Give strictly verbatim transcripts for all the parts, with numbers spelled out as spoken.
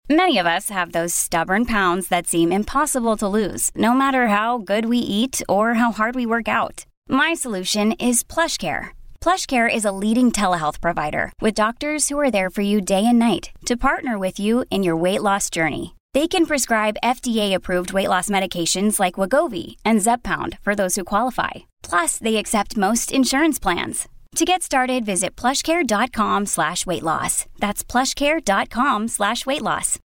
Many of us have those stubborn pounds that seem impossible to lose, no matter how good we eat or how hard we work out. My solution is PlushCare. PlushCare is a leading telehealth provider with doctors who are there for you day and night to partner with you in your weight loss journey. They can prescribe F D A-approved weight loss medications like Wegovy and Zepbound for those who qualify. Plus, they accept most insurance plans. To get started, visit plushcare.com slash weight loss. That's plushcare.com slash weight loss.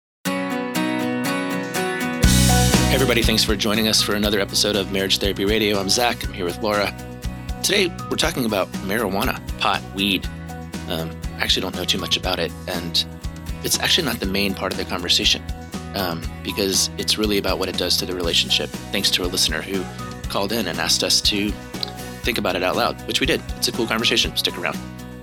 Hey everybody, thanks for joining us for another episode of Marriage Therapy Radio. I'm Zach. I'm here with Laura. Today, we're talking about marijuana, pot, weed. Um, I actually don't know too much about it, and it's actually not the main part of the conversation um, because it's really about what it does to the relationship, thanks to a listener who called in and asked us to think about it out loud, which we did. It's a cool conversation. Stick around.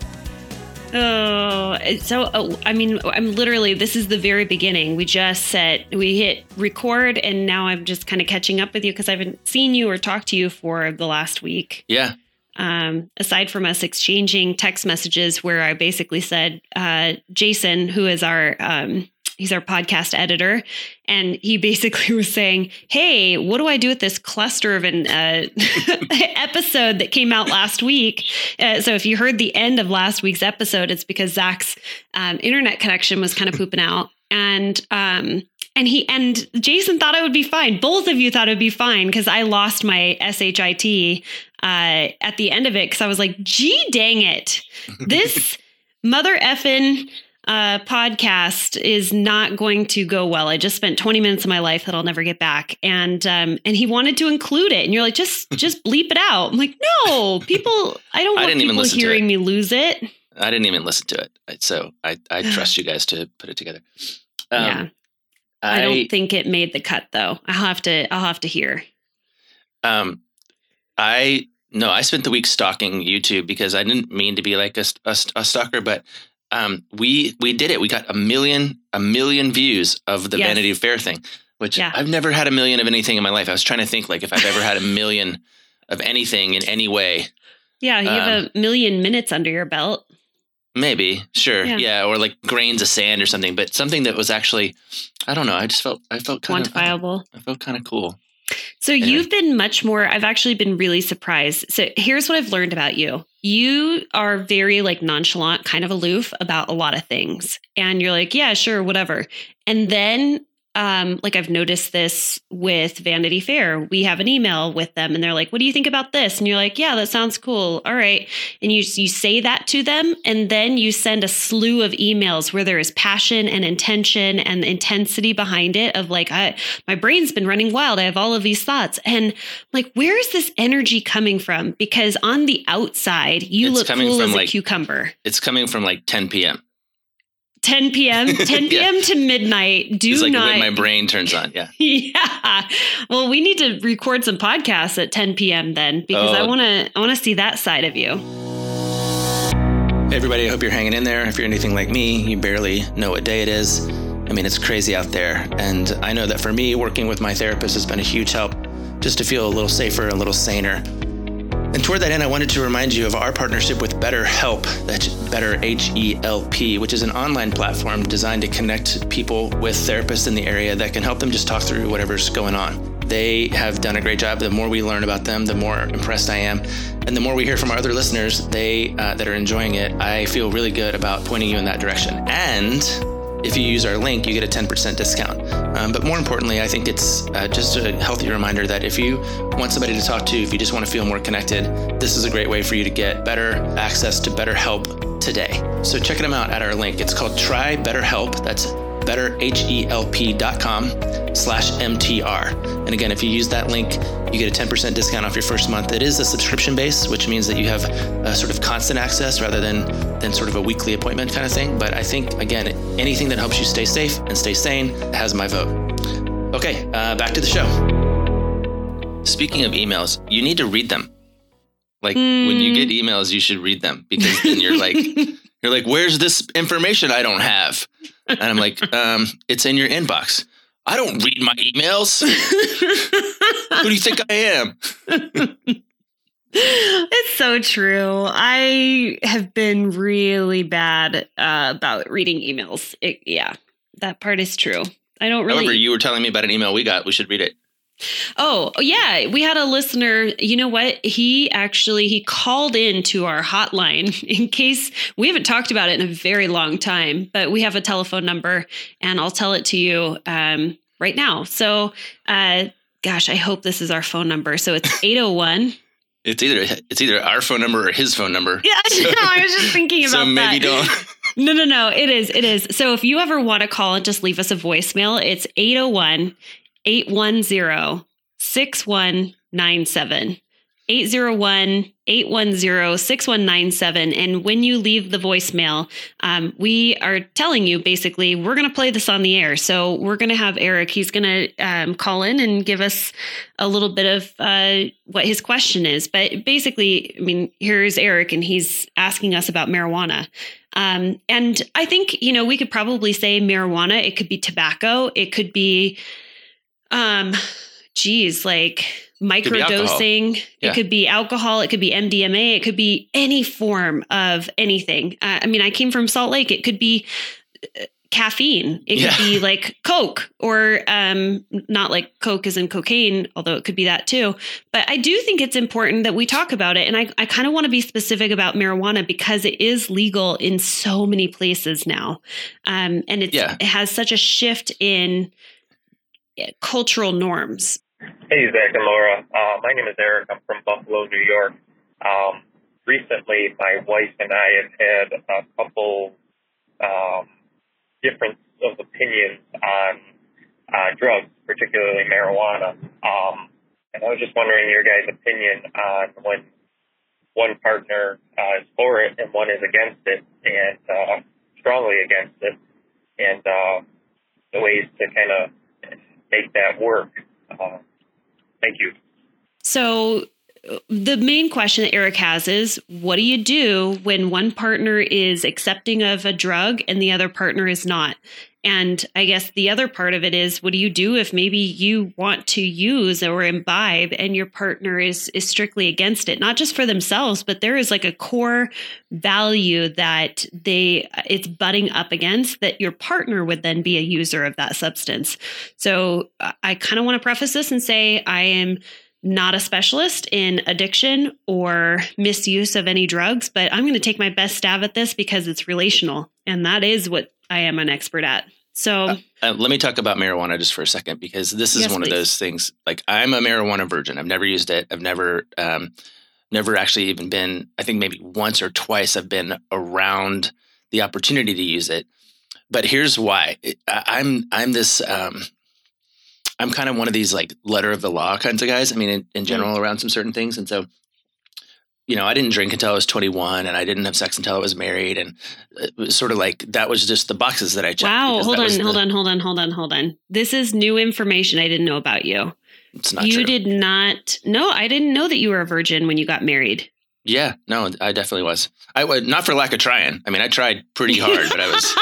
Oh, so, oh, I mean, I'm literally, this is the very beginning. We just said, we hit record, and now I'm just kind of catching up with you because I haven't seen you or talked to you for the last week. Yeah. Um, aside from us exchanging text messages where I basically said, uh, Jason, who is our, um, he's our podcast editor, and he basically was saying, hey, what do I do with this cluster of an uh, episode that came out last week? Uh, so if you heard the end of last week's episode, it's because Zach's um, internet connection was kind of pooping out. And um, and he and Jason thought it would be fine. Both of you thought it would be fine because I lost my S H I T uh, at the end of it because I was like, gee, dang it. This mother effing Uh, podcast is not going to go well. I just spent twenty minutes of my life that I'll never get back. And, um, and he wanted to include it. And you're like, just, just bleep it out. I'm like, no, people, I don't want I people hearing me lose it. I didn't even listen to it. So I, I trust you guys to put it together. Um, yeah. I, I don't think it made the cut though. I'll have to, I'll have to hear. Um, I, no, I spent the week stalking YouTube because I didn't mean to be like a, a, a stalker, but Um, we we did it. We got a million a million views of the yes. Vanity Fair thing, which yeah. I've never had a million of anything in my life. I was trying to think like if I've ever had a million of anything in any way. Yeah, you um, have a million minutes under your belt. Maybe, sure, yeah. yeah, or like grains of sand or something. But something that was actually, I don't know. I just felt I felt kind quantifiable. Of, I, I felt kind of cool. So anyway. You've been much more, I've actually been really surprised. So here's what I've learned about you. You are very like nonchalant, kind of aloof about a lot of things. And you're like, yeah, sure, whatever. And then um, like I've noticed this with Vanity Fair. We have an email with them and they're like, what do you think about this? And you're like, yeah, that sounds cool. All right. And you, you say that to them. And then you send a slew of emails where there is passion and intention and intensity behind it of like, I, my brain's been running wild. I have all of these thoughts. And like, where is this energy coming from? Because on the outside, you it's look cool as a like, cucumber. It's coming from like ten p.m. ten p.m. ten p.m. yeah. to midnight. Do it's like not. When my brain turns on. Yeah. yeah. Well, we need to record some podcasts at ten p.m. then because oh. I want to. I want to see that side of you. Hey everybody, I hope you're hanging in there. If you're anything like me, you barely know what day it is. I mean, it's crazy out there, and I know that for me, working with my therapist has been a huge help, just to feel a little safer, a little saner. And toward that end, I wanted to remind you of our partnership with BetterHelp, that's Better H E L P, which is an online platform designed to connect people with therapists in the area that can help them just talk through whatever's going on. They have done a great job. The more we learn about them, the more impressed I am. And the more we hear from our other listeners they uh, that are enjoying it, I feel really good about pointing you in that direction. And if you use our link, you get a ten percent discount. Um, but more importantly, I think it's uh, just a healthy reminder that if you want somebody to talk to, if you just want to feel more connected, this is a great way for you to get better access to BetterHelp today. So check them out at our link. It's called Try BetterHelp. That's betterhelp.com slash MTR. And again, if you use that link, you get a ten percent discount off your first month. It is a subscription base, which means that you have a sort of constant access rather than, than sort of a weekly appointment kind of thing. But I think, again, anything that helps you stay safe and stay sane has my vote. Okay, uh, back to the show. Speaking of emails, you need to read them. Like mm. when you get emails, you should read them because then you're like, you're like, where's this information I don't have? And I'm like, um, it's in your inbox. I don't read my emails. Who do you think I am? It's so true. I have been really bad uh, about reading emails. It, yeah. that part is true. I don't really. However, you were telling me about an email we got. We should read it. Oh, yeah. We had a listener. You know what? He actually, he called in to our hotline in case we haven't talked about it in a very long time, but we have a telephone number and I'll tell it to you um, right now. So, uh, gosh, I hope this is our phone number. So it's eight oh one. It's either it's either our phone number or his phone number. Yeah, so, no, I was just thinking about that. So maybe don't. No, no, no. It is. It is. So if you ever want to call and just leave us a voicemail, it's eight oh one, eight one zero, six one nine seven. eight oh one, eight one zero, six one nine seven. And when you leave the voicemail, um, we are telling you basically, we're going to play this on the air. So we're going to have Eric, he's going to um, call in and give us a little bit of uh, what his question is. But basically, I mean, here's Eric and he's asking us about marijuana. Um, and I think, you know, we could probably say marijuana, it could be tobacco, it could be, um, geez, like microdosing. It, yeah. It could be alcohol. It could be M D M A. It could be any form of anything. Uh, I mean, I came from Salt Lake. It could be uh, caffeine. It yeah. could be like Coke or um, not like Coke as in cocaine, although it could be that too. But I do think it's important that we talk about it. And I, I kind of want to be specific about marijuana because it is legal in so many places now. Um, and it's, yeah. it has such a shift in cultural norms. Hey, Zach and Laura. Uh, my name is Eric. I'm from Buffalo, New York. Um, recently, my wife and I have had a couple um, difference of opinions on uh, drugs, particularly marijuana. Um, and I was just wondering your guys' opinion on when one partner uh, is for it and one is against it, and uh, strongly against it, and uh, the ways to kind of make that work. Uh, thank you. So the main question that Eric has is, what do you do when one partner is accepting of a drug and the other partner is not? And I guess the other part of it is, what do you do if maybe you want to use or imbibe and your partner is is strictly against it, not just for themselves, but there is like a core value that they it's butting up against that your partner would then be a user of that substance. So I kind of want to preface this and say I am not a specialist in addiction or misuse of any drugs, but I'm going to take my best stab at this because it's relational. And that is what I am an expert at. So uh, uh, let me talk about marijuana just for a second, because this is yes, one please. of those things. Like, I'm a marijuana virgin. I've never used it. I've never, um, never actually even been, I think maybe once or twice I've been around the opportunity to use it. But here's why. It, I, I'm, I'm this, um, I'm kind of one of these like letter of the law kinds of guys. I mean, in, in general, mm. around some certain things. And so, you know, I didn't drink until I was twenty-one, and I didn't have sex until I was married. And it was sort of like, that was just the boxes that I checked. Wow. Hold on, hold the, on, hold on, hold on, hold on. This is new information I didn't know about you. It's not you true. You did not. No, I didn't know that you were a virgin when you got married. Yeah, no, I definitely was. I would not for lack of trying. I mean, I tried pretty hard, but I was,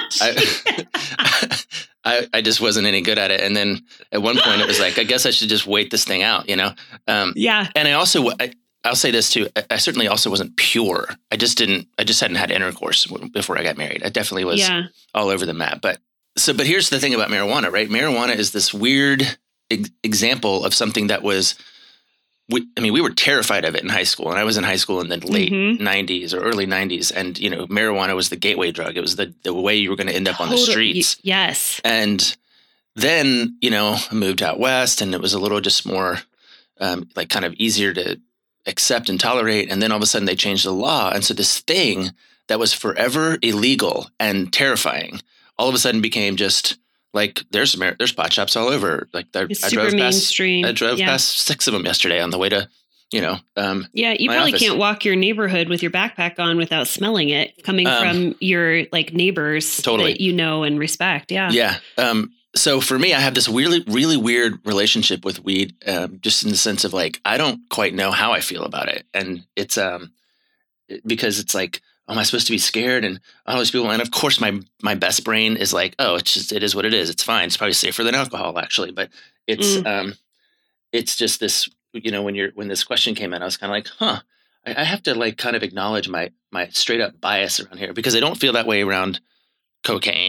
I, I, I just wasn't any good at it. And then at one point it was like, I guess I should just wait this thing out, you know? Um, yeah. And I also, I, I'll say this too. I certainly also wasn't pure. I just didn't, I just hadn't had intercourse before I got married. I definitely was yeah. all over the map. But so, but here's the thing about marijuana, right? Marijuana is this weird ex- example of something that was, we, I mean, we were terrified of it in high school, and I was in high school in the late mm-hmm. nineties or early nineties. And, you know, marijuana was the gateway drug. It was the, the way you were going to end up totally. on the streets. Yes. And then, you know, I moved out west, and it was a little just more um, like kind of easier to accept and tolerate. And then all of a sudden they changed the law. And so this thing that was forever illegal and terrifying all of a sudden became just like, there's there's pot shops all over. Like I super drove mainstream. past, I drove yeah. past six of them yesterday on the way to, you know, um, yeah, you probably office. can't walk your neighborhood with your backpack on without smelling it coming um, from your like neighbors totally. that you know and respect. Yeah. Yeah. Um, So for me, I have this really, really weird relationship with weed, um, just in the sense of like, I don't quite know how I feel about it. And it's um, because it's like, oh, am I supposed to be scared? And all these people, and of course my, my best brain is like, oh, it's just, it is what it is. It's fine. It's probably safer than alcohol actually. But it's, mm. um, it's just this, you know, when you're, when this question came in, I was kind of like, huh, I, I have to like kind of acknowledge my, my straight up bias around here, because I don't feel that way around cocaine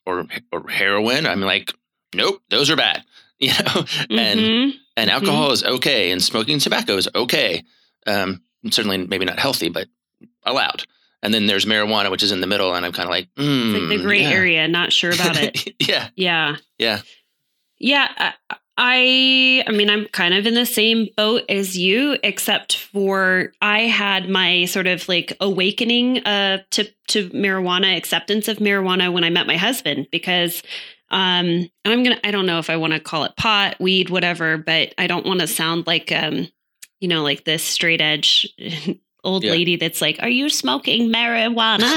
or or heroin. I'm like, nope, those are bad. You know, Mm-hmm. and and alcohol Mm-hmm. is okay, and smoking tobacco is okay. Um, certainly maybe not healthy, but allowed. And then there's marijuana, which is in the middle, and I'm kind of like, mm, It's like the gray yeah. area, not sure about it. yeah, Yeah. yeah, Yeah. I, I mean, I'm kind of in the same boat as you, except for I had my sort of like awakening uh, to, to marijuana, acceptance of marijuana when I met my husband, because um, and I'm going to, I don't know if I want to call it pot, weed, whatever, but I don't want to sound like, um, you know, like this straight edge old Yeah. lady that's like, are you smoking marijuana?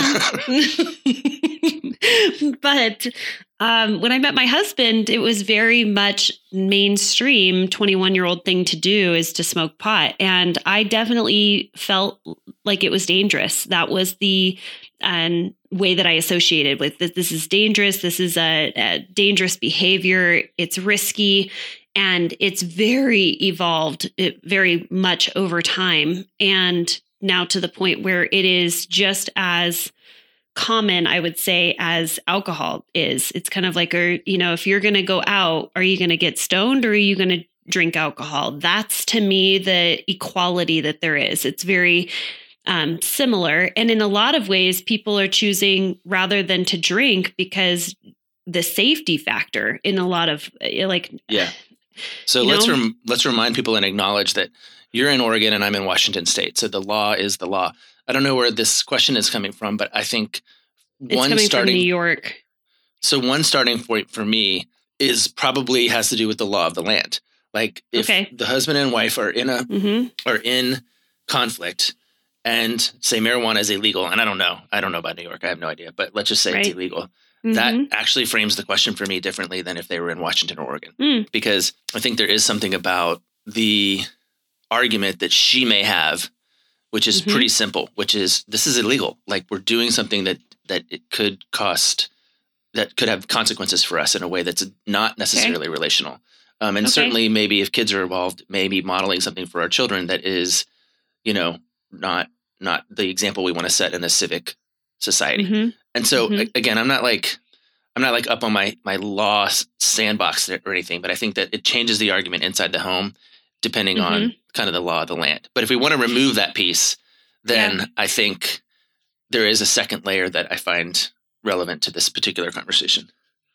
But um, when I met my husband, it was very much mainstream twenty-one year old thing to do is to smoke pot. And I definitely felt like it was dangerous. That was the um, way that I associated with this. This is dangerous. This is a, a dangerous behavior. It's risky. And it's very evolved, it, very much over time. And now to the point where it is just as common, I would say, as alcohol is. It's kind of like, a, you know, if you're going to go out, are you going to get stoned or are you going to drink alcohol? That's to me the equality that there is. It's very um, similar. And in a lot of ways, people are choosing rather than to drink because the safety factor in a lot of like, yeah. So You let's know? rem- let's remind people and acknowledge that you're in Oregon and I'm in Washington State. So the law is the law. I don't know where this question is coming from, but I think it's one coming starting from New York. so one starting point for me is probably has to do with the law of the land. Like if Okay. the husband and wife are in a hmm are in conflict and say marijuana is illegal, and I don't know, I don't know about New York, I have no idea, but let's just say it's Right. illegal. hmm That actually frames the question for me differently than if they were in Washington or Oregon, Mm. because I think there is something about the argument that she may have, which is Mhm. pretty simple, which is this is illegal. Like we're doing something that that it could cost, that could have consequences for us in a way that's not necessarily relational. Um, and Okay. certainly maybe if kids are involved, maybe modeling something for our children that is, you know, not not the example we want to set in a civic society. hmm And so Mhm. a- again, I'm not like I'm not like up on my my law s- sandbox there or anything, but I think that it changes the argument inside the home depending on kind of the law of the land. But if we want to remove that piece, then Yeah. I think there is a second layer that I find relevant to this particular conversation.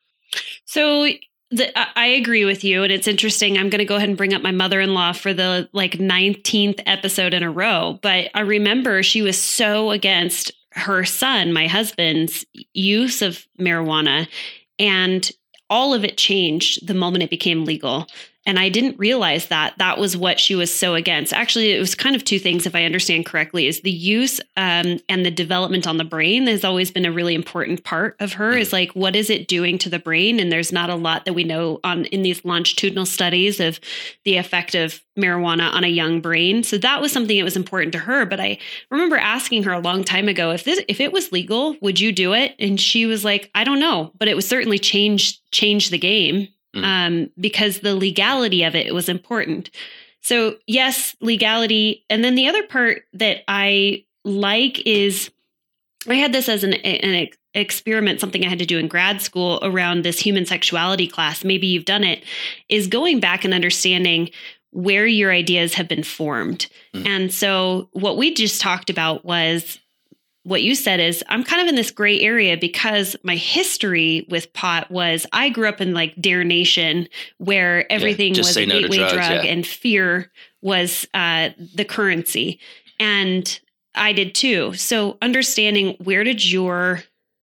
So the, I I agree with you, and it's interesting. I'm going to go ahead and bring up my mother-in-law for the like nineteenth episode in a row. But I remember she was so against her son, my husband's use of marijuana, and all of it changed the moment it became legal. And I didn't realize that that was what she was so against. Actually, it was kind of two things, if I understand correctly, is the use um, and the development on the brain has always been a really important part of her, is like, what is it doing to the brain? And there's not a lot that we know on in these longitudinal studies of the effect of marijuana on a young brain. So that was something that was important to her. But I remember asking her a long time ago, if this, if it was legal, would you do it? And she was like, I don't know, but it was certainly changed, changed the game. Um, because the legality of it was important. So yes, legality. And then the other part that I like is I had this as an, an experiment, something I had to do in grad school around this human sexuality class. Maybe you've done it, is going back and understanding where your ideas have been formed. Mm. And so what we just talked about was what you said is I'm kind of in this gray area because my history with pot was I grew up in like Dare Nation where everything yeah, was a no gateway drugs, drug yeah. and fear was uh, the currency. And I did too. So understanding where did your...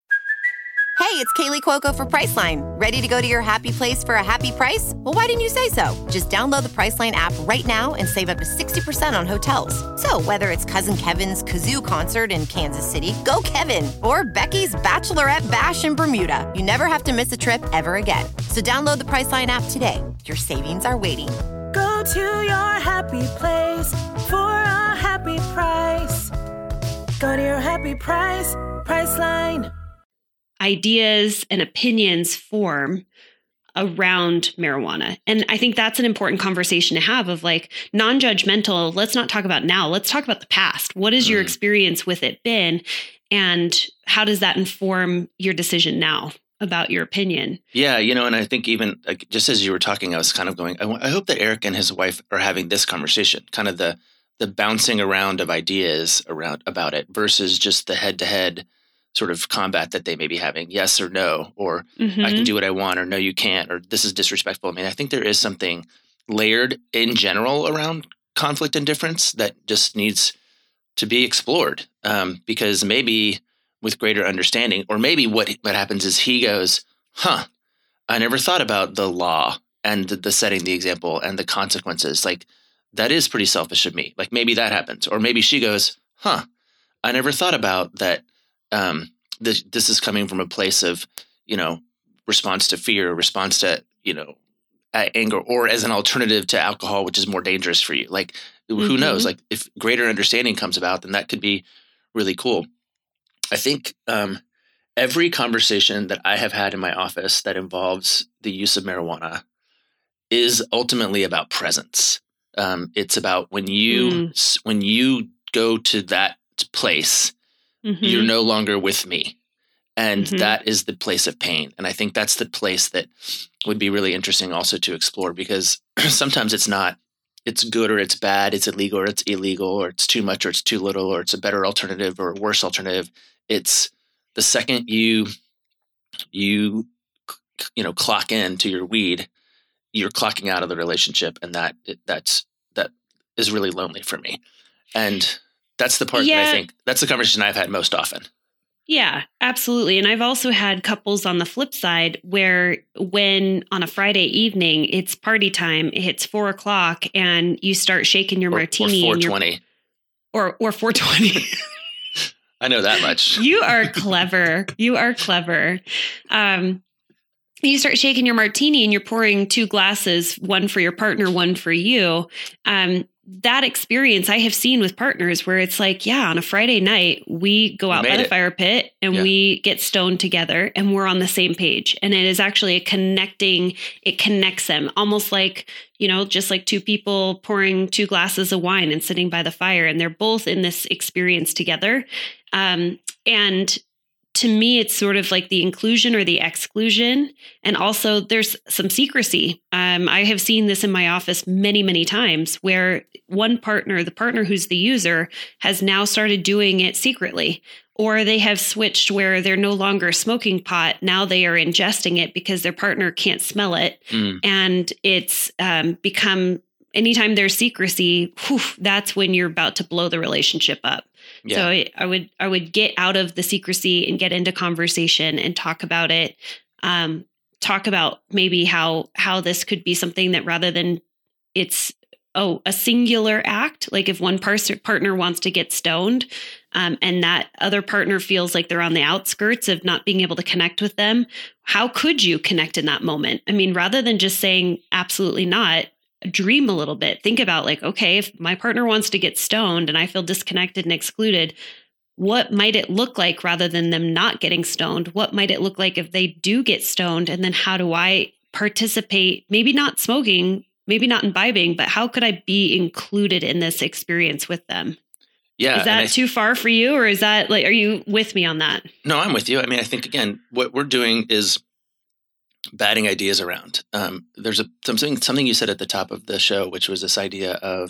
Hey, it's Kaylee Cuoco for Priceline. Ready to go to your happy place for a happy price? Well, why didn't you say so? Just download the Priceline app right now and save up to sixty percent on hotels. So whether it's Cousin Kevin's Kazoo Concert in Kansas City, go Kevin, or Becky's Bachelorette Bash in Bermuda, you never have to miss a trip ever again. So download the Priceline app today. Your savings are waiting. Go to your happy place for a happy price. Go to your happy price, Priceline. Ideas and opinions form around marijuana. And I think that's an important conversation to have of like non-judgmental. Let's not talk about now. Let's talk about the past. What has your experience with it been? And how does that inform your decision now? about your opinion. Yeah, you know, and I think even like, just as you were talking, I was kind of going, I, w- I hope that Eric and his wife are having this conversation, kind of the the bouncing around of ideas around about it versus just the head to head sort of combat that they may be having, yes or no, or Mm-hmm. I can do what I want, or no, you can't, or this is disrespectful. I mean, I think there is something layered in general around conflict and difference that just needs to be explored, um, because maybe with greater understanding, or maybe what what happens is he goes, huh, I never thought about the law and the, the setting the example and the consequences. Like, that is pretty selfish of me. Like, maybe that happens. Or maybe she goes, huh, I never thought about that. Um, this, this is coming from a place of, you know, response to fear, response to, you know, anger, or as an alternative to alcohol, which is more dangerous for you. Like, who Mm-hmm. knows? Like, if greater understanding comes about, then that could be really cool. I think um, every conversation that I have had in my office that involves the use of marijuana is ultimately about presence. Um, it's about when you Mm. when you go to that place, Mm-hmm. you're no longer with me. And Mhm. that is the place of pain. And I think that's the place that would be really interesting also to explore, because sometimes it's not, it's good or it's bad, it's illegal or it's illegal, or it's too much or it's too little, or it's a better alternative or a worse alternative. It's the second you, you, you know, clock in to your weed, you're clocking out of the relationship. And that, that's, that is really lonely for me. And that's the part that Yeah. I think, that's the conversation I've had most often. Yeah, absolutely. And I've also had couples on the flip side where when on a Friday evening, it's party time, it hits four o'clock and you start shaking your Or, martini. or and you're- four twenty. Or, or four twenty. I know that much. You are clever. You are clever. Um, you start shaking your martini and you're pouring two glasses, one for your partner, one for you. Um, that experience I have seen with partners where it's like, yeah, on a Friday night, we go We out by made the it. fire pit and Yeah. we get stoned together and we're on the same page. And it is actually a connecting, it connects them almost like, you know, just like two people pouring two glasses of wine and sitting by the fire. And they're both in this experience together. Um, and to me, it's sort of like the inclusion or the exclusion. And also there's some secrecy. Um, I have seen this in my office many, many times where one partner, the partner who's the user, has now started doing it secretly, or they have switched where they're no longer smoking pot. Now they are ingesting it because their partner can't smell it. Mm. And it's um, become, anytime there's secrecy, whew, that's when you're about to blow the relationship up. Yeah. So I, I would I would get out of the secrecy and get into conversation and talk about it. Um, talk about maybe how how this could be something that rather than it's oh a singular act, like if one pers- partner wants to get stoned, um, and that other partner feels like they're on the outskirts of not being able to connect with them, how could you connect in that moment? I mean, rather than just saying absolutely not. Dream a little bit. Think about like, okay, if my partner wants to get stoned and I feel disconnected and excluded, what might it look like rather than them not getting stoned? What might it look like if they do get stoned? And then how do I participate? Maybe not smoking, maybe not imbibing, but how could I be included in this experience with them? Yeah. Is that and I- too far for you? Or is that like, are you with me on that? No, I'm with you. I mean, I think, again, what we're doing is batting ideas around. Um, there's a something something you said at the top of the show, which was this idea of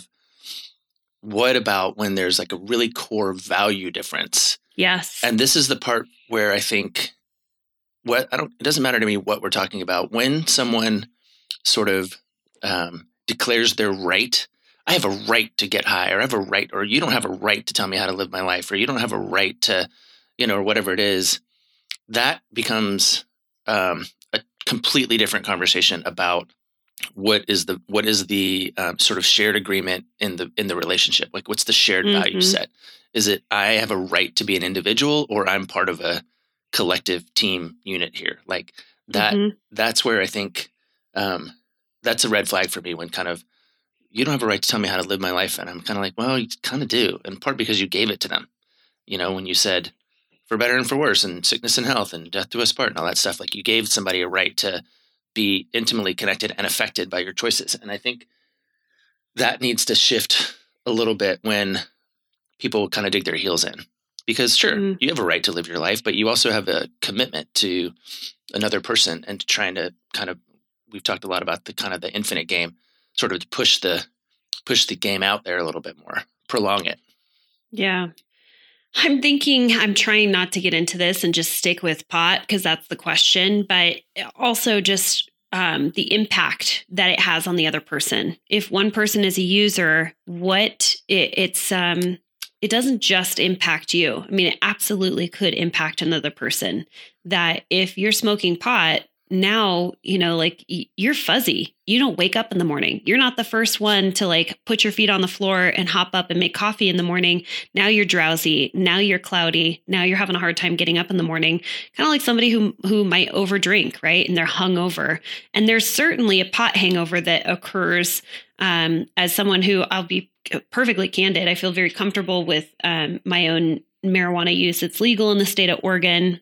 what about when there's like a really core value difference? Yes. And this is the part where I think what I don't. It doesn't matter to me what we're talking about. When someone sort of um, declares their right, I have a right to get high, or I have a right, or you don't have a right to tell me how to live my life, or you don't have a right to, you know, or whatever it is. That becomes um, a completely different conversation about what is the what is the um, sort of shared agreement in the in the relationship. Like, what's the shared value Mhm. set? Is it I have a right to be an individual, or I'm part of a collective team unit here? Like that. Mhm. That's where I think um, that's a red flag for me. When kind of you don't have a right to tell me how to live my life, and I'm kind of like, well, you kind of do, in part because you gave it to them. You know, when you said, for better and for worse, and sickness and health, and death do us part, and all that stuff. Like, you gave somebody a right to be intimately connected and affected by your choices. And I think that needs to shift a little bit when people kind of dig their heels in, because sure, Mm. you have a right to live your life, but you also have a commitment to another person and trying to kind of, we've talked a lot about the kind of the infinite game, sort of to push the, push the game out there a little bit more, prolong it. Yeah. I'm thinking, I'm trying not to get into this and just stick with pot because that's the question, but also just um, the impact that it has on the other person. If one person is a user, what it, it's, um, it doesn't just impact you. I mean, it absolutely could impact another person. That if you're smoking pot, now, you know, like you're fuzzy. You don't wake up in the morning. You're not the first one to like put your feet on the floor and hop up and make coffee in the morning. Now you're drowsy. Now you're cloudy. Now you're having a hard time getting up in the morning. Kind of like somebody who who might overdrink, right? And they're hungover. And there's certainly a pot hangover that occurs. Um, as someone who, I'll be perfectly candid, I feel very comfortable with um, my own marijuana use. It's legal in the state of Oregon.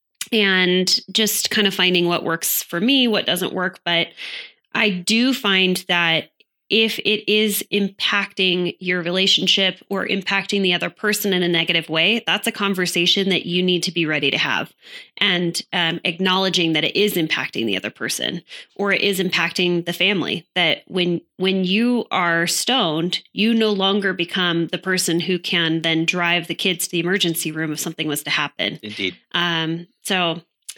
And just kind of finding what works for me, what doesn't work. But I do find that if it is impacting your relationship or impacting the other person in a negative way, that's a conversation that you need to be ready to have. And um, acknowledging that it is impacting the other person or it is impacting the family. That when when you are stoned, you no longer become the person who can then drive the kids to the emergency room if something was to happen. Indeed. Um, so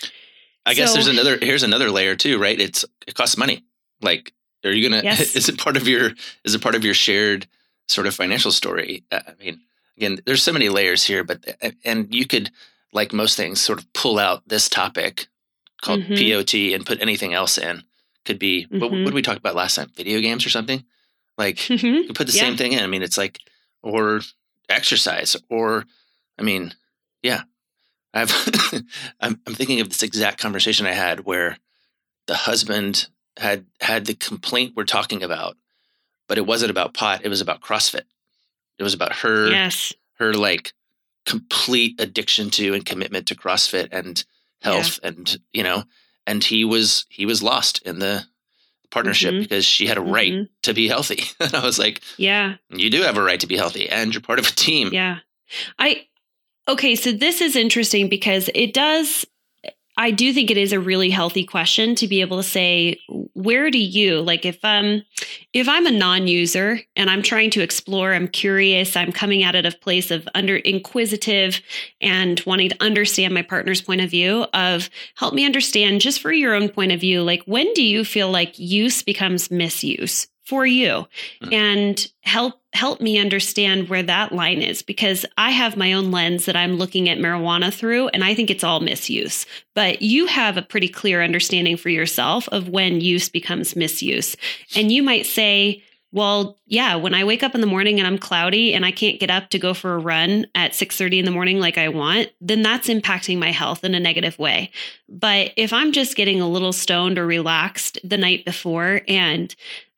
I guess so, there's another, here's another layer too, right? It's, it costs money. Like, are you going to, yes. is it part of your, is it part of your shared sort of financial story? Uh, I mean, again, there's so many layers here, but, and you could, like most things, sort of pull out this topic called mm-hmm. P O T and put anything else in. Could be, mm-hmm. what, what did we talk about last time? Video games or something? Like, mm-hmm. you could put the yeah. same thing in. I mean, it's like, or exercise, or, I mean, yeah. I've, I'm, I'm thinking of this exact conversation I had where the husband had had the complaint we're talking about, but it wasn't about pot. It was about CrossFit. It was about her, yes. her like complete addiction to and commitment to CrossFit and health. Yeah. And, you know, and he was, he was lost in the partnership mm-hmm. because she had a right mm-hmm. to be healthy. And I was like, yeah, you do have a right to be healthy and you're part of a team. Yeah. I, okay. So this is interesting because it does, I do think it is a really healthy question to be able to say, where do you, like if um if I'm a non-user and I'm trying to explore, I'm curious, I'm coming at it a place of under inquisitive and wanting to understand my partner's point of view of help me understand just for your own point of view, like when do you feel like use becomes misuse for you mm-hmm. and help help me understand where that line is, because I have my own lens that I'm looking at marijuana through, and I think it's all misuse. But you have a pretty clear understanding for yourself of when use becomes misuse. And you might say, well, yeah, when I wake up in the morning and I'm cloudy and I can't get up to go for a run at six thirty in the morning like I want, then that's impacting my health in a negative way. But if I'm just getting a little stoned or relaxed the night before and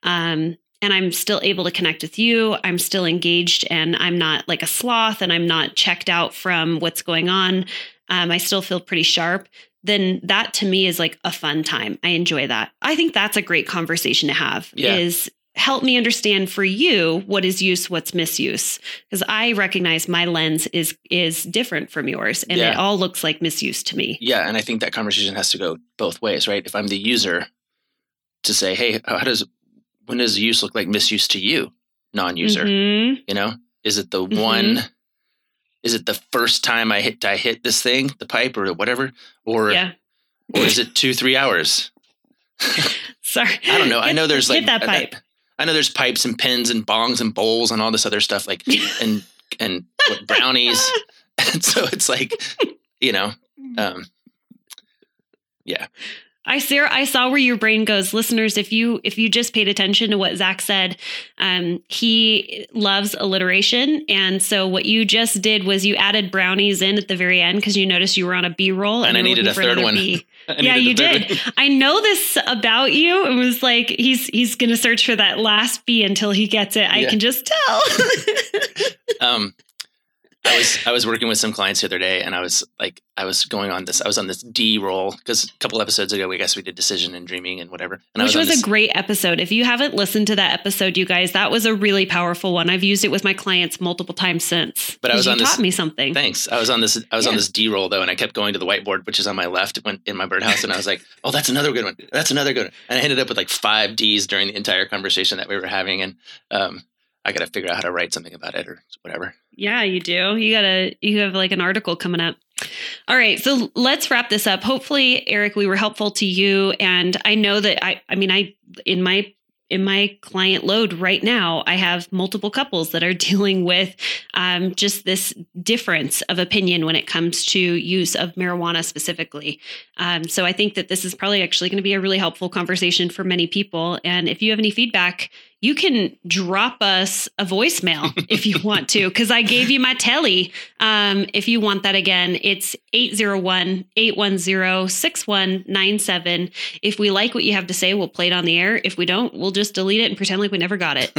um and I'm still able to connect with you, I'm still engaged and I'm not like a sloth and I'm not checked out from what's going on, um, I still feel pretty sharp, then that to me is like a fun time. I enjoy that. I think that's a great conversation to have yeah. is help me understand for you what is use, what's misuse. Because I recognize my lens is is different from yours and yeah. it all looks like misuse to me. Yeah, and I think that conversation has to go both ways, right? If I'm the user, to say, hey, how does when does use look like misuse to you, non-user? Mm-hmm. You know, is it the mm-hmm. one? Is it the first time I hit I hit this thing, the pipe or whatever, or yeah. or is it two three hours? Sorry, I don't know. Get, I know there's like that pipe. I, I know there's pipes and pins and bongs and bowls and all this other stuff like and and what, brownies, and so it's like you know, um, yeah. I Sarah, I saw where your brain goes. Listeners, if you if you just paid attention to what Zach said, um, he loves alliteration. And so what you just did was you added brownies in at the very end because you noticed you were on a B roll. And, and I needed a third one. Yeah, you did. One. I know this about you. It was like he's he's going to search for that last B until he gets it. I yeah. can just tell. um, I was I was working with some clients the other day, and I was like, I was going on this, I was on this D roll because a couple episodes ago, we guess we did decision and dreaming and whatever. And Which I was, was this, a great episode. If you haven't listened to that episode, you guys, that was a really powerful one. I've used it with my clients multiple times since. But I was you on taught this, me something. Thanks. I was on this. I was Yeah. on this D roll though, and I kept going to the whiteboard, which is on my left, when in my birdhouse, and I was like, "Oh, that's another good one. That's another good one." And I ended up with like five D's during the entire conversation that we were having, and um, I got to figure out how to write something about it or whatever. Yeah, you do. You gotta, you have like an article coming up. All right. So let's wrap this up. Hopefully, Eric, we were helpful to you. And I know that I, I mean, I, in my, in my client load right now, I have multiple couples that are dealing with um, just this difference of opinion when it comes to use of marijuana specifically. Um, so I think that this is probably actually going to be a really helpful conversation for many people. And if you have any feedback, you can drop us a voicemail if you want to, because I gave you my telly. Um, if you want that again, it's eight oh one, eight one zero, six one nine seven. If we like what you have to say, we'll play it on the air. If we don't, we'll just delete it and pretend like we never got it.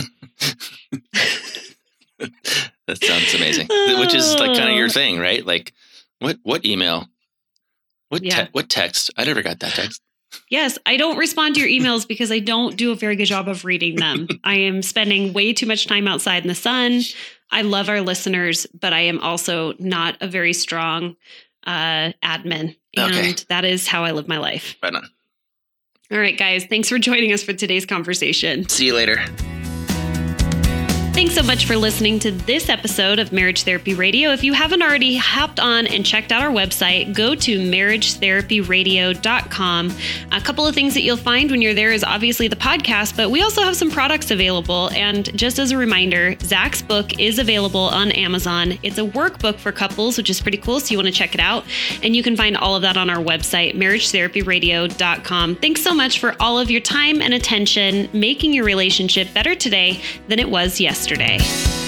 That sounds amazing. Which is like kind of your thing, right? Like, what what email? What te- Yeah. what text? I never got that text. Yes, I don't respond to your emails because I don't do a very good job of reading them. I am spending way too much time outside in the sun. I love our listeners, but I am also not a very strong uh, admin. And Okay. that is how I live my life. Right on. All right, guys, thanks for joining us for today's conversation. See you later. Thanks so much for listening to this episode of Marriage Therapy Radio. If you haven't already hopped on and checked out our website, go to marriage therapy radio dot com. A couple of things that you'll find when you're there is obviously the podcast, but we also have some products available. And just as a reminder, Zach's book is available on Amazon. It's a workbook for couples, which is pretty cool, so you want to check it out. And you can find all of that on our website, marriage therapy radio dot com. Thanks so much for all of your time and attention, making your relationship better today than it was yesterday. Yesterday.